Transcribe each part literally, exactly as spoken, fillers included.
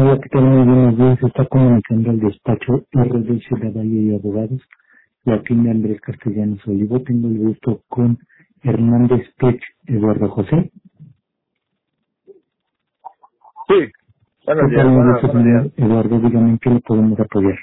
Hola, ¿qué tal? Muy buenos días. Se está comunicando al despacho R D C de Valle y Abogados. La tienda Andrés Castellanos Olivo. Tengo el gusto con Hernández Pech, Eduardo José. Sí, buenos ¿Qué tal? días, Un buenos, gusto, buenos días. señor Eduardo. Dígame en qué le podemos apoyar.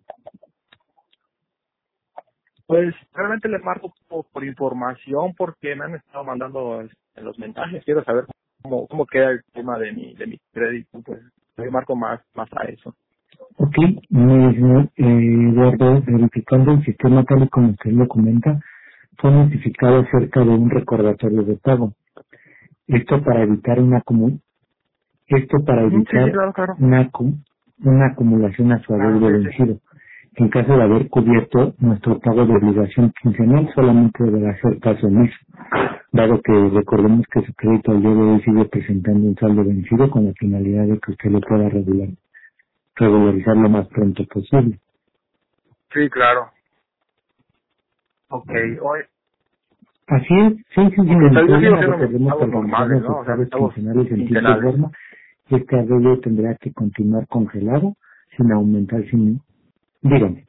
Pues realmente le marco por, por información porque me han estado mandando este, los mensajes. Quiero saber cómo, cómo queda el tema de mi de mi crédito. Pues le marco más más a eso. Ok, muy bien, señor eh, Eduardo. Verificando el sistema tal y como usted lo comenta, fue notificado acerca de un recordatorio de pago. Esto para evitar una comu- esto para Ujú, sí, sí, evitar claro, claro. una, acu- una acumulación a su Claro, adeudo sí, sí. vencido. En caso de haber cubierto nuestro pago de obligación quincenal, solamente deberá ser caso omiso, dado que recordemos que su crédito al día de hoy sigue presentando un saldo vencido con la finalidad de que usted lo pueda regular, regularizar lo más pronto posible. Sí, claro. Ok, hoy. Así es, sí, sí, Ok, sin ningún pero yo sigo problema. haciendo mis Recordemos que pagos al realizar normales, ¿no? nuestros O sea, mis pagos pagos quincenales en tiempo y quincenales. forma, este adeudo tendrá que continuar congelado sin aumentar, sin... Dígame.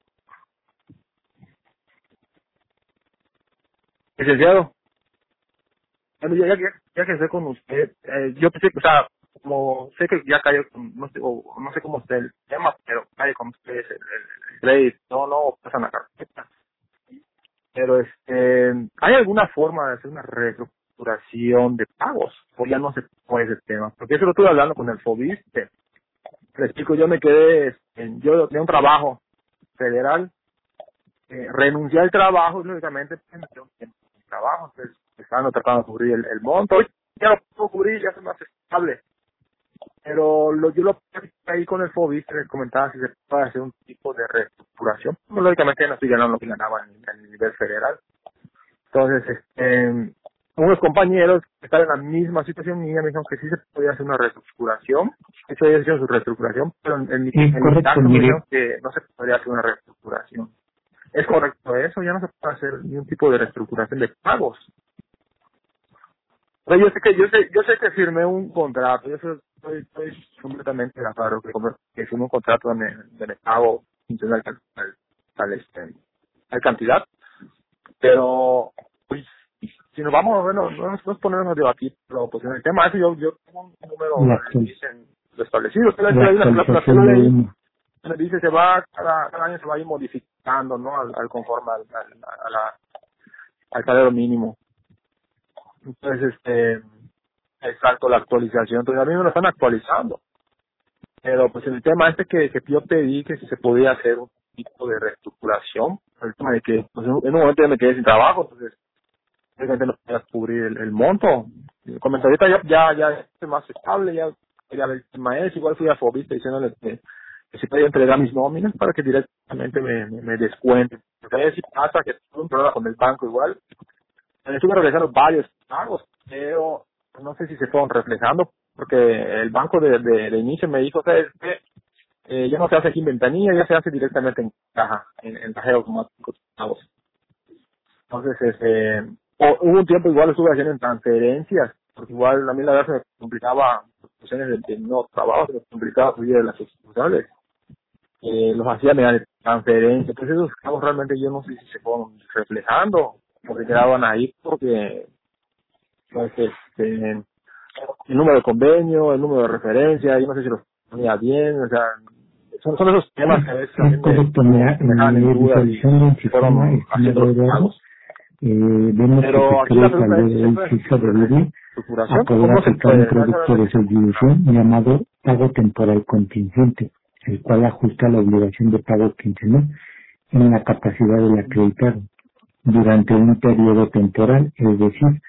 Licenciado, bueno, ya, ya, ya ya que estoy con usted, eh, yo pensé que, o sea, como sé que ya cayó, con, no sé, o, no sé cómo está el tema, pero cae con ustedes el, el, el crédito, no, no pasan la carpeta. Pero, este, ¿hay alguna forma de hacer una reestructuración de pagos? O ya no se puede ese tema. Porque eso lo estuve hablando con el FOBISTE. Le explico, yo me quedé, en, yo tenía un trabajo federal, eh, renuncié al trabajo, y lógicamente, pues, me quedé un tiempo sin trabajo, entonces, estaban tratando de cubrir el, el monto. Hoy ya lo puedo cubrir, ya se me hace estable. Pero lo, yo lo ahí con el FOBIS, les comentaba si se puede hacer un tipo de reestructuración. Pues, lógicamente ya no estoy ganando lo que ganaba en, en el nivel federal. Entonces, este, unos compañeros que están en la misma situación mía me dijeron que sí se podía hacer una reestructuración. De hecho, ellos hicieron su reestructuración, pero en, en mi, Es en mi correcto, caso me mire, dijeron que no se podría hacer una reestructuración. ¿Es correcto eso? Ya no se puede hacer ningún tipo de reestructuración de pagos. Pero yo sé que yo sé yo sé que firmé un contrato, yo sé- estoy, estoy completamente de acuerdo que, como- que firmé un contrato donde, donde pago quincenal tal, tal, tal, este, tal cantidad, pero pues si nos vamos, bueno, no nos podemos ponernos a debatir, pero pues en el tema ese yo, yo tengo un número la, donde actual, dicen lo establecido, que la hay una cláusula que actualización lo de leí, uno. donde dice se va, cada, cada año se va a ir modificando, ¿no? Al, al conforme al, al, a la- al salario mínimo. Entonces, este, exacto, la actualización, entonces a mí me lo están actualizando. Pero pues el tema este que, que yo pedí que si se podía hacer un tipo de reestructuración, el tema de que pues, en un en un momento ya me quedé sin trabajo, entonces realmente no podía cubrir el, el monto. El comentarista ya, ya, ya es más estable, ya quería ver el tema es, igual fui a Fobista diciéndole que, que si podía entregar mis nóminas para que directamente me, me, me descuenten. Porque a veces sí pasa que tuve un problema con el banco igual, estuve realizando varios pagos, pero no sé si se fueron reflejando, porque el banco de, de, de inicio me dijo que eh, ya no se hace aquí en ventanilla, ya se hace directamente en caja, en, en cajero automático de pagos. Entonces, este, o- hubo un tiempo igual estuve haciendo en transferencias, porque igual a mí la verdad se me complicaba, cuestiones de, de no trabajo, se me complicaba subir de las sucursales. Eh, los hacía mediante transferencia, entonces esos pagos realmente yo no sé si se fueron reflejando, porque quedaban ahí porque pues, este, el número de convenio, el número de referencia, yo no sé si los ponía bien, o sea, son, son esos temas que a veces a mí Es me, correcto, mira, me dejaban en eh, dudas y, visualizando el y sistema, fueron haciendo estimado los Eduardo, pagos. eh, vemos que su Pero aquí la crédito al pregunta día es si de se hoy puede sí hacer un tipo de sobrevive a reestructuración o poder no se aplicar un puede, no producto de solamente se puede. subdivisión llamado pago temporal contingente, el cual ajusta la obligación de pago quincenal en la capacidad del acreditado durante un periodo temporal, es decir,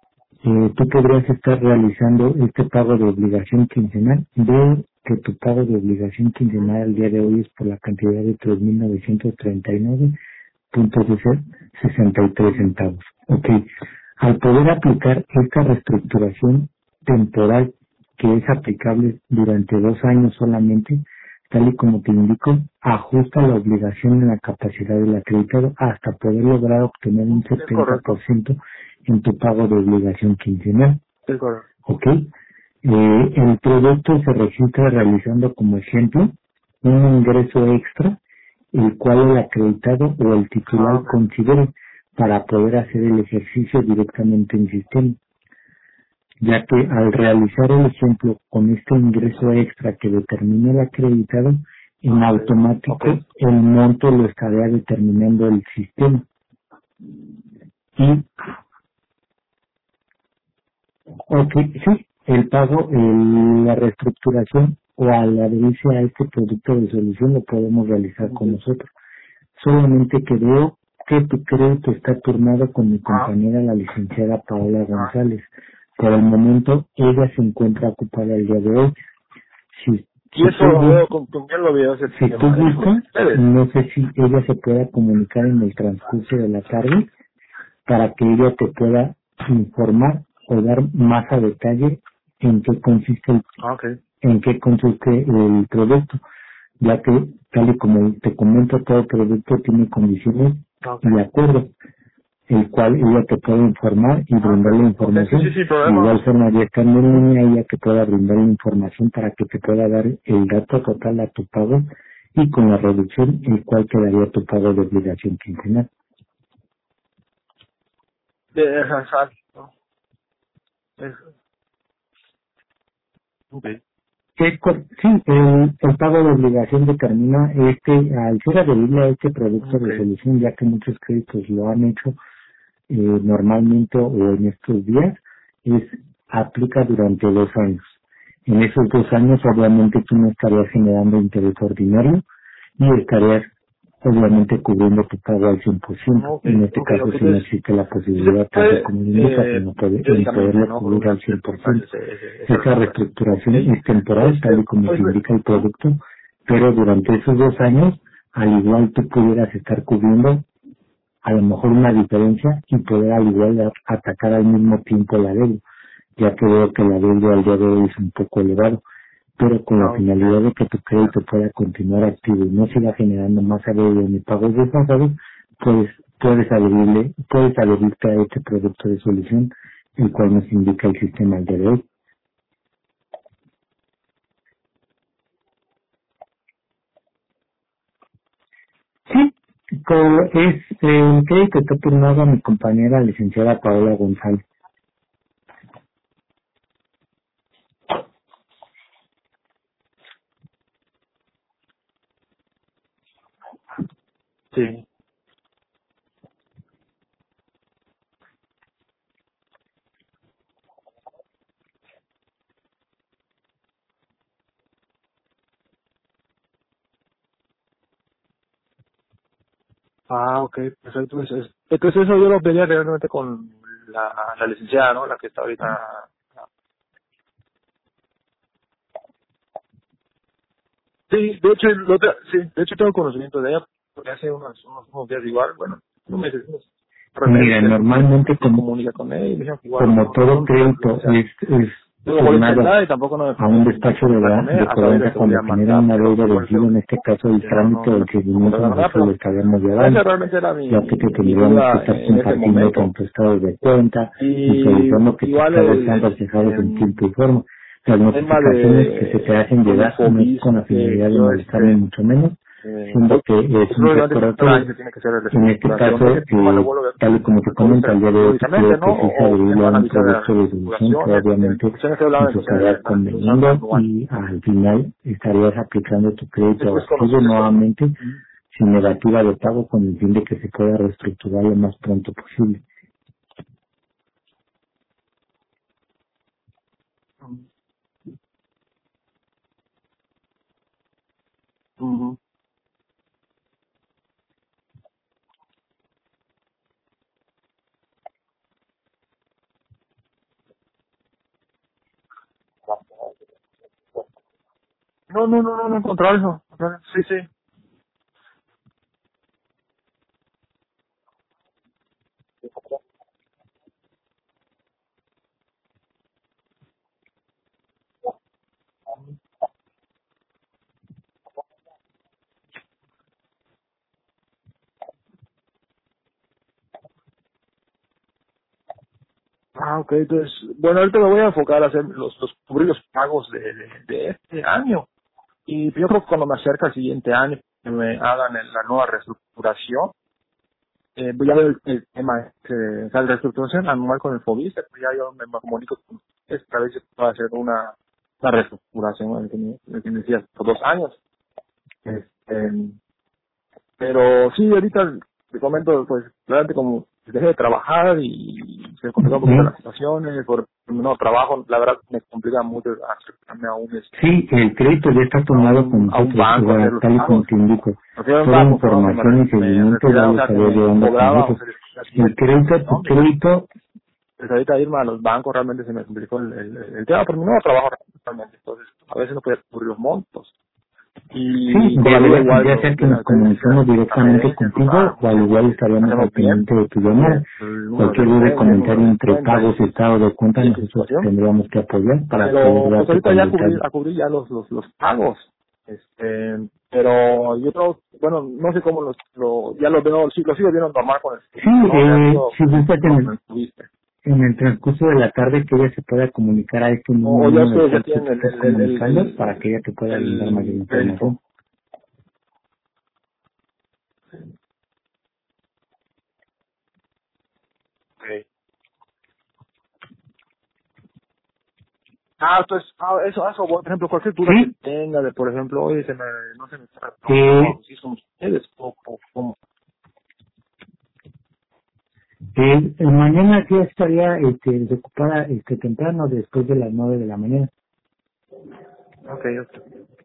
eh, tú podrías estar realizando este pago de obligación quincenal. Veo que tu pago de obligación quincenal al día de hoy es por la cantidad de tres mil novecientos treinta y nueve punto sesenta y tres centavos. Ok. Al poder aplicar esta reestructuración temporal que es aplicable durante dos años solamente, tal y como te indico, ajusta la obligación en la capacidad del acreditado hasta poder lograr obtener un Es setenta por correcto, ciento en tu pago de obligación quincenal. es correcto. ¿Ok? Eh, el producto se registra realizando, como ejemplo, un ingreso extra, el cual el acreditado o el titular Ah, ok. considere para poder hacer el ejercicio directamente en sistema, ya que al realizar el ejemplo con este ingreso extra que determina el acreditado, en Ah, ok. automático Ok. el monto lo estaría determinando el sistema. Y, ok, sí, el pago, el- la reestructuración o al adherirse a este producto de solución lo podemos realizar con Ok. nosotros. Solamente que veo que tu crédito está turnado con mi Ah, compañera, la licenciada Paola ah. González. Por el momento, ella se encuentra ocupada el día de hoy. Si, Y si eso tú, lo veo gus- con, con quién lo veo ese si tú tema. ¿Es con gustas, ustedes? no sé si ella se pueda comunicar en el transcurso de la tarde para que ella te pueda informar o dar más a detalle en qué consiste el, Ah, ok. en qué consiste el producto, ya que tal y como te comento, todo producto tiene condiciones Ah, ok. y acuerdos, el cual ella te puede informar y Ah, ok. brindar la Ok, sí, sí, información. sin De problema. igual forma, ya estando en línea, ella que pueda brindar la información para que te pueda dar el dato total a tu pago y con la reducción, el cual quedaría tu pago de obligación quincenal. De Hansal. ¿No? Es- Ok. Es cor- sí, el, el pago de obligación determina este, al ser adherible a este producto Ok. de solución, ya que muchos créditos lo han hecho eh, normalmente o en estos días, es aplica durante dos años. En esos dos años, obviamente, tú no estarías generando interés ordinario y estarías, obviamente, cubriendo tu pago al cien por ciento. Ok, En este ok, caso, ok. sí no Entonces, existe la sí se posibilidad, tal y puede como lo indicas, eh, en, no poder- en periódicamente, poderlo ¿no? Por cubrir una al cien por ciento. circunstancia, ese, ese, esa Esta reestructuración. Ok. reestructuración es temporal, tal Este, y como pues, se indica el ¿no? producto, pero durante esos dos años, al igual tú pudieras estar cubriendo a lo mejor una diferencia y poder al igual a- atacar al mismo tiempo la deuda, ya que veo que la deuda al día de hoy es un poco elevado, pero con la Ah, ok. finalidad de que tu crédito pueda continuar activo y no siga generando más adeudo ni pagos desfasados, pues puedes adherirle, puedes adherirte a este producto de solución, el cual nos indica el sistema al día de hoy. Sí, co- es el crédito está turnado a mi compañera licenciada Paola González. Sí. Ah, ok, perfecto. Entonces, entonces eso yo lo vería realmente con la, la licenciada, ¿no? La que está ahorita. Sí, de hecho, lo otra- sí, de hecho tengo conocimiento de ella, porque hace unos, unos, unos días igual, bueno, no meses, unos Mira, meses, normalmente se como comunica con ella y me dijo que igual como no, no, todo no, no, crédito no, es, es no me molesta en turnado nada y tampoco no me a un pone despacho de, molesta con la, ella de hasta ahorita cobranza que volví cuando a generan marcar, una pero deuda igual vencida, creo en este caso el que no, trámite no, o el no, no seguimiento pasa nada, nosotros lo pero estaremos llevando, esa realmente era ya que mi, te mi tendríamos que duda estar en ese compartiendo momento. tanto estados de cuenta y Y revisando que tus igual pagos sean el, reflejados en em, tiempo y forma. Las tema notificaciones que se te de hacen el llegar no es con la infobis que finalidad de yo molestar ni este mucho menos, eh, siendo voy, que es es un relevante cada año recordatorio. se tiene que hacer la En este reestructuración. caso, Ese tema lo eh, vuelvo a tal y como te comento, actualizar al día de hoy te periódicamente, pido ¿no? que sí se O, o me adherirle a van a un avisar de las producto de solución que reestructuraciones. En obviamente cuestiones que hablaban nos de de estaría la reestructuración conveniendo anual. y al final estarías aplicando tu crédito Después activo conoces eso. nuevamente Ujú. sin negativa de pago con el fin de que se pueda reestructurar lo más pronto posible. Ujú. No, no, no, no, no, contra eso. Sí, sí. Ah, Ah, ok, entonces, bueno, ahorita me voy a enfocar a hacer los, los cubrir los pagos de, de, de este año. Y yo creo que cuando me acerca el siguiente año, que me hagan el- la nueva reestructuración, eh, voy a ver el, el tema, eh, o sea, la reestructuración anual con el FOBISTA, pues ya yo me comunico con ustedes para ver si puedo hacer una, una reestructuración, el que me, el que me decías, por dos años. Este, pero sí, ahorita te comento, pues, realmente como dejé de trabajar y se complicó un poquito Bien. las situaciones, por mi nuevo trabajo, la verdad me complica mucho acercarme a un, este, Sí, el crédito ya está a tomado con un, a un nosotros, banco a hacer igual, los tal y como pagos. te indico. Porque era un Toda banco, perdón, que me, información re- y me seguimiento ya retiraba, o lo sea, que estaría me llevando con cobraba, o nosotros. sea, así El el, crédito, tu ¿no? Me- crédito, pues ahorita irme a los bancos realmente se me complicó el, el, el tema, por mi nuevo trabajo realmente, entonces a veces no podía cubrir los montos. sí, Y con ya, la duda ya, igual ya lo, sea que de nos la carencia, comunicamos la directamente gerencia, pues contigo ah, o al pues, igual estaríamos hacemos al bien, pendiente de tu y llamada. es el número de Cualquier duda, ustedes, el número comentario de entre cuenta pagos y y, estado de cuenta, y esa nosotros situación. tendríamos que apoyar para poder Pero pues darte ahorita con ya cubrir, detalle. a cubrir ya los, los, los pagos. Este, pero yo creo, bueno, no sé cómo los, lo, ya lo veo, sí, lo sigo viendo normal con el Sí, servicio, ¿no? O sea, eh, sigo si gusta que en con el, el servicio. en el transcurso de la tarde que ella se pueda comunicar a este mismo O, o ya número del ustedes ya cual tú te tienen el, estás el, el, el, comunicando para que el, ella te pueda brindar mayor el crédito. información. Okay. Ah, entonces, ah, eso, eso, por ejemplo, cualquier duda que Sí, tenga de, por ejemplo, oye, se me, no se me está, eh, si son ustedes, o, o, como, eh, eh, mañana ya estaría este, desocupada este, temprano después de las nueve de la mañana. ok, ok.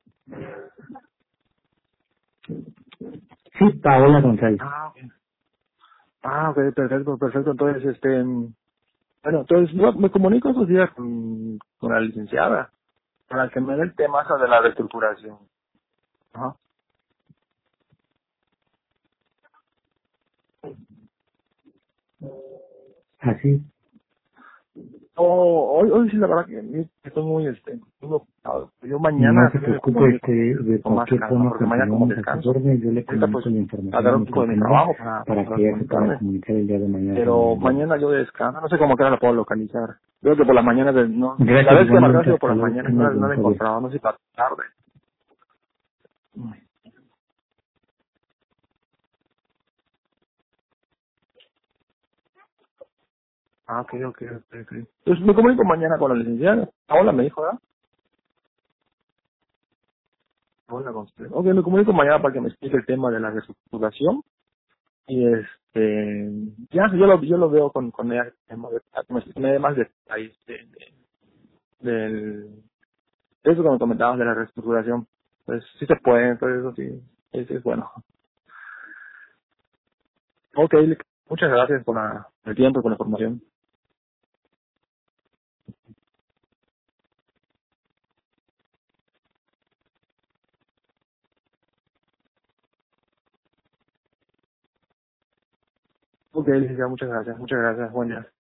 Sí, Paola González. Ah, ok. Ah, ok, perfecto, perfecto, entonces, este, bueno, entonces yo me comunico esos días con, con la licenciada para que me dé el tema esa de la reestructuración. Ajá. Así. Oh, hoy, hoy sí la verdad que estoy muy, este, muy ocupado. Yo No mañana se también me preocupe, comunico este, de con más cualquier calma, forma porque mañana como continuamos a sus descanso. órdenes. Yo le Ahorita pues comunico la información a agarré un mi poco de mi compañera trabajo para, para para que ella se pueda comunicarme. comunicar el día de mañana con Pero ella. mañana yo descanso, no sé cómo que ahora la puedo localizar. Creo que por las mañanas, de, no, la Gracias vez que marcé ha igualmente, sido por hasta las luego, que mañanas, no, tengas la- no la he bonito día. encontrado, no sé si para tarde. Ah, ok, ok, ok, ok. Entonces me comunico mañana con la licenciada. Hola, me dijo, ¿verdad? Hola, con usted. Ok, me comunico mañana para que me explique el tema de la reestructuración. Y este, ya, yo lo, yo lo veo con, con ella, el tema de, que me explique- me dé más detalles de, de, del, de eso que me comentabas de la reestructuración. Pues sí se puede, entonces eso sí, es, es bueno. Ok, muchas gracias por la, el tiempo y por la información. Ok, licenciada, muchas gracias, muchas gracias, buen día.